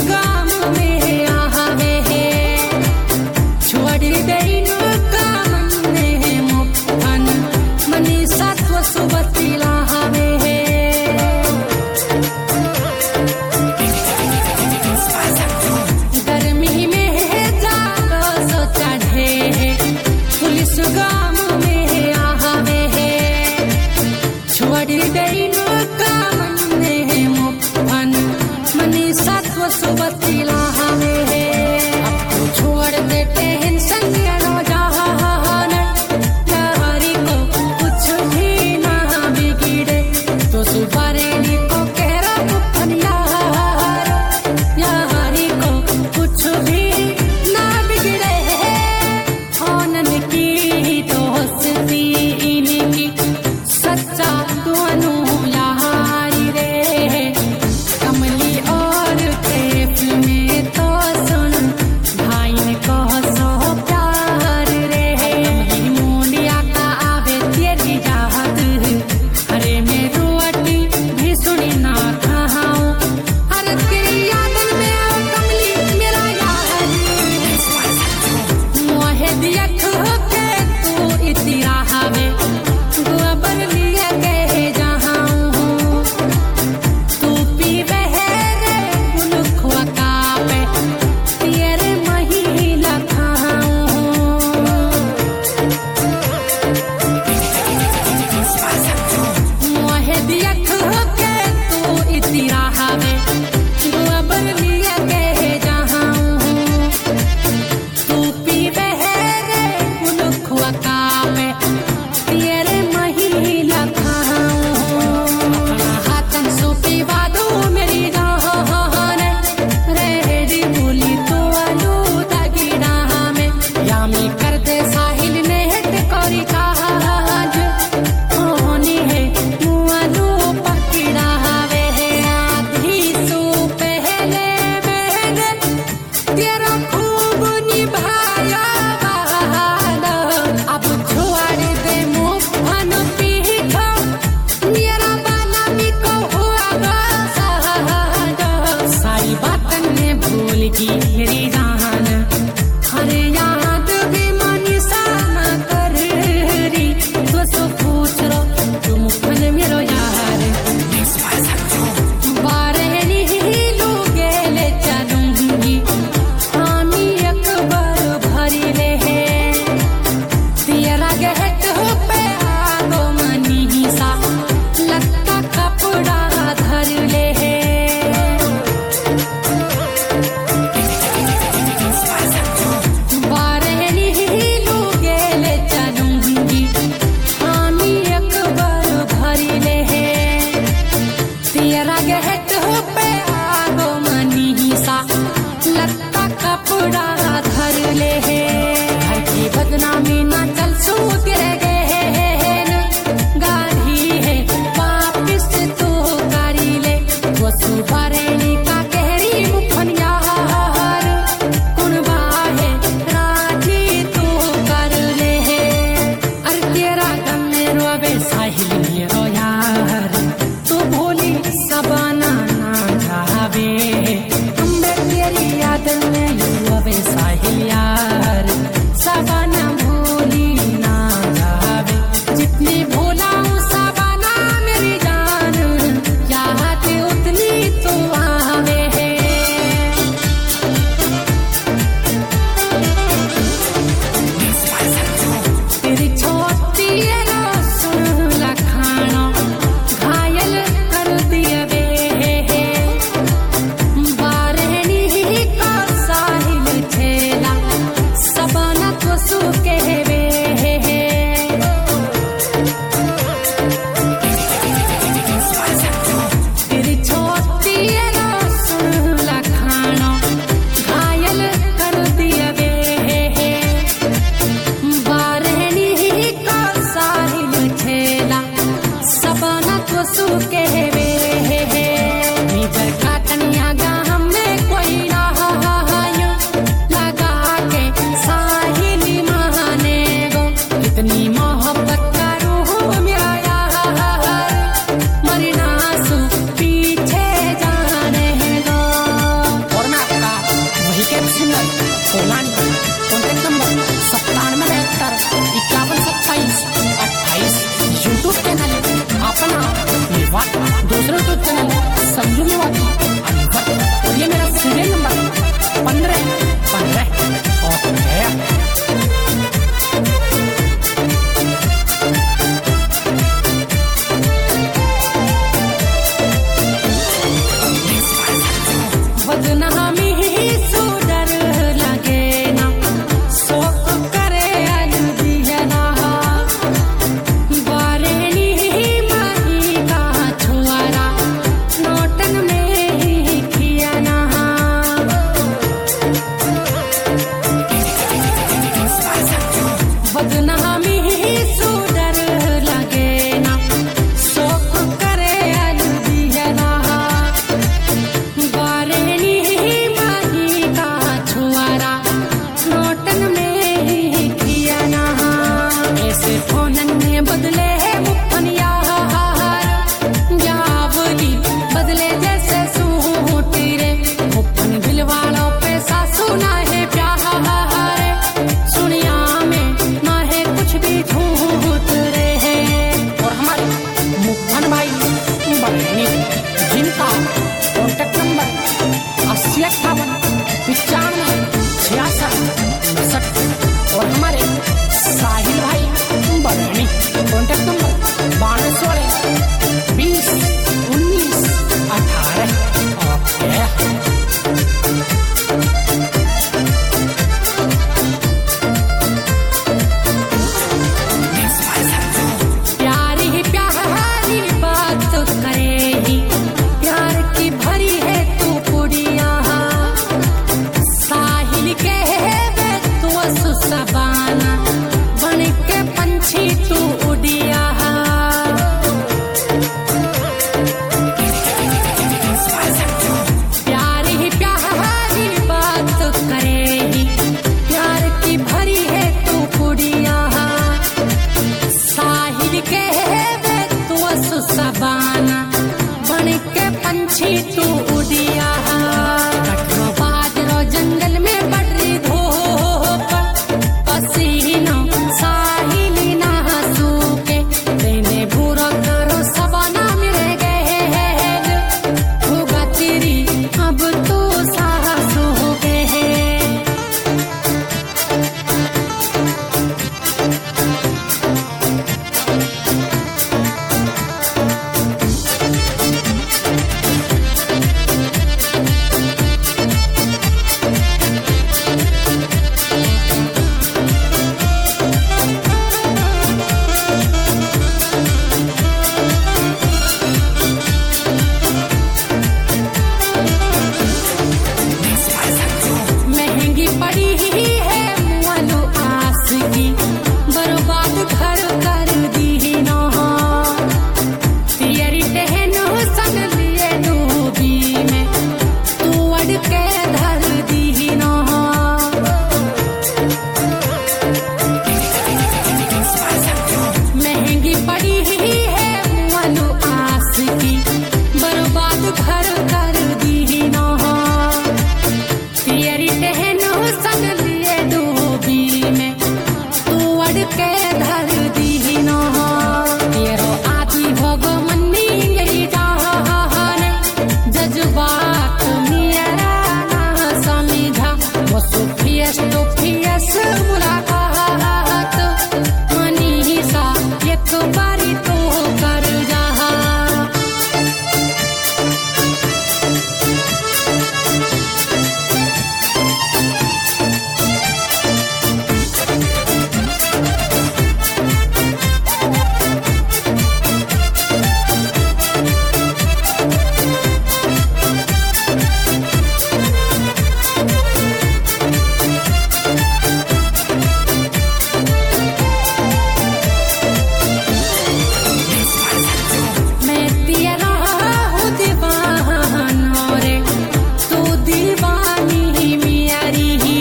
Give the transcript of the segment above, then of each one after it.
गाम में आवे है छोड़ गई न काम ने मुफन मनी सत्व सुबती लावे है गर्मी में जागो सो चढ़े है पुलिस गाम में आवे है छोड़ गई न काम ने मुफन मनी सत्व सुबती लावे है अब तो छोड़ दे टेंशन नो जहान यारी को कुछ भी ना बिगड़े तो सुबरेली को कह रहा मुफन यारी को कुछ भी ना बिगड़े होनन की दोस्ती इनकी सच्चा दोनों यारी रे कमली और प्रेम में तो सुन भाई ने कहो सो प्यार रे कमली मुंडिया का आवे तेरी याद अरे मैं रोटी भी सुनी ना खाऊं अरे तेरी यादन में आओ कमली मेरा यार मोहे दिया ठोके तू इतिरा हवे गोबर लिए गए जहां हूं तू पीवे रे बुलखुआ का पे तेरे महिला खाऊं मोहे दिया ठोके तू इतिरा हवे गोबर लिए गए जहां हूं तू पीवे रे बुलखुआ का पे तेरे महिला खाऊं हाथन सोपी वादो मेरी जान रेडी बोली तो आलू दागिड़ा में यामी कर दे साहिल ने हट कोरी काज होनी है मुआलू पकड़ा वे आधी सो पहले मैंने तेरा खूब निभाया वादा अब छोड़ दे मुफन पीछा मेरा बाला भी को हुआ सारी बातन ने भूल की मेरी जान हर याद भी मनीषा ना कर रही तो सो पूछ रो तू मुफन मेरो यार बारे नहीं लोगे ले चलूंगी हामी अकबर भरी ले है तेरा गहत हो पे आगो मनी सा लत्ता कपड़ा धर ले है बारे नहीं लोगे ले चलूंगी हामी अकबर भरी ले है तेरा गहत हो पे आगो मनी सा लत्ता कपड़ा धर ले है घर की बदनामी ना चल सो तेरे गहन गाढ़ी है वापिस तो करी ले वो सुबरेली का कहरी मुफन यार कुनबा है राजी तो कर ले है अरे तेरा गम में रोवे साहिल मेरो यार तू भोली सबना ना जावे अम्बे तेरी याद में रोवे साहिल यार सबना भोली ना जावे जितनी भोलाऊं सबना मेरी जान याद उतनी तो आवे है तेरी छोटी रो सुन लखाना घायल कर दिया वे बारहनी का साहिल ठेला सबना तो सुके वे तेरी छोटी रो सुन लखाना घायल कर दिया वे बारहनी का साहिल ठेला सबना तो सुके वे नीबर काटनिया गाम में कोई ना लगा के साहिल महाने गो इतनी मोहब्बत करूं मेरा यार मरना सु पीछे जाने दो सबाना बन के पंछी तू उड़िया कटरो बाजरो जंगल में बढ़ रही धूप पसीना साहिली ना सूखे तेने भूरो करो सबाना मिल गए होगा तेरी अब तो साहस हो गए महंगी पड़ी है मुअलो आस की बर्बाद घर कर दी ना तेरी टहनो सन लिए डूबी में तू अड़ के धर दी ना महंगी पड़ी है मुअलो आस की बर्बाद घर कर दी ना तेरी टहनो सन लिए डूबी में तू अड़ के धर दी ना तेरो आदि भोगो मन्नी गई जान जज्बात मेरा ना समझा वो सुफियस तो फियस मुलाकात मनी सा एक बारी तो कर जा मैं तेरा हूँ दीवाना रे तू दीवानी मेरी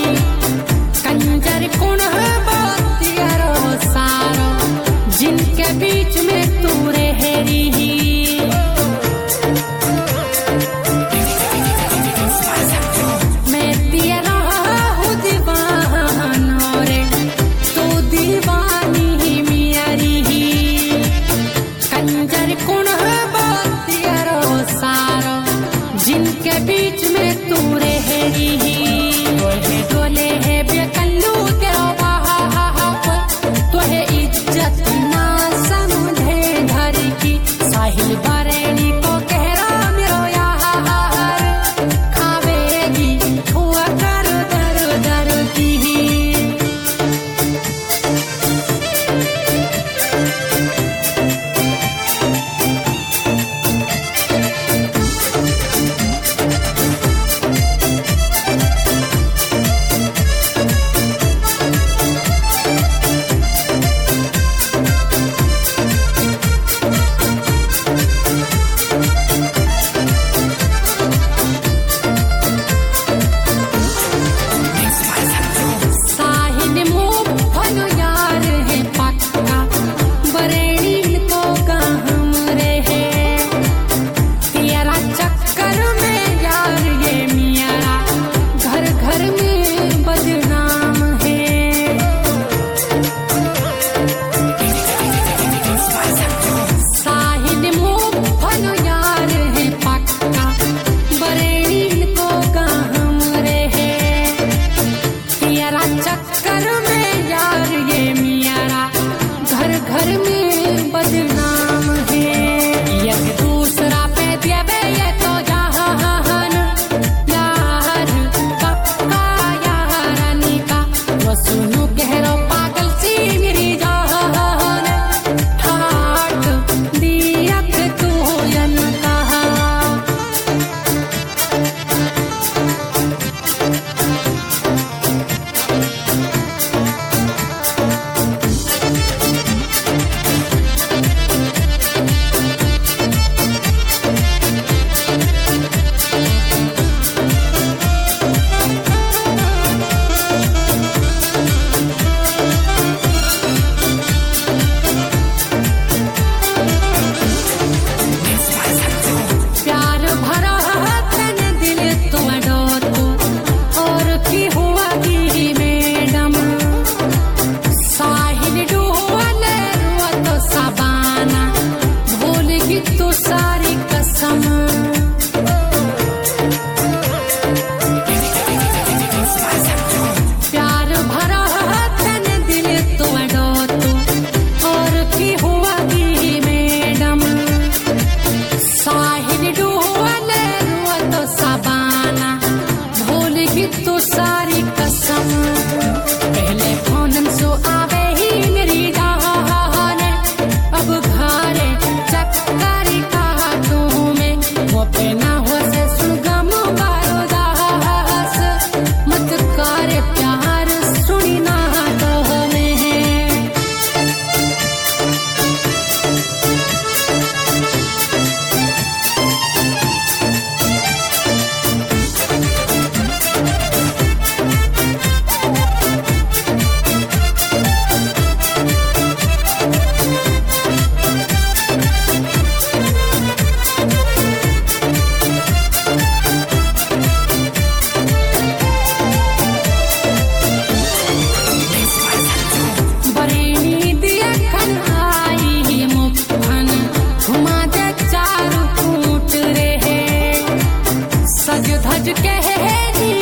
कंजर कुण बात यारो सारो जिनके बीच में तू रह रही मैं तेरा हूँ दीवाना रे तू दीवानी मेरी कंजर कुण बात यारो सारो जिनके बीच में तू रह रही तोहे डोले है बेकल्लू तेरो बाप तोहे इज्जत ना समझे घर की साहिल बरेली को कह रहा मेरो यार खावेगी हुआ कर दर दर की सज के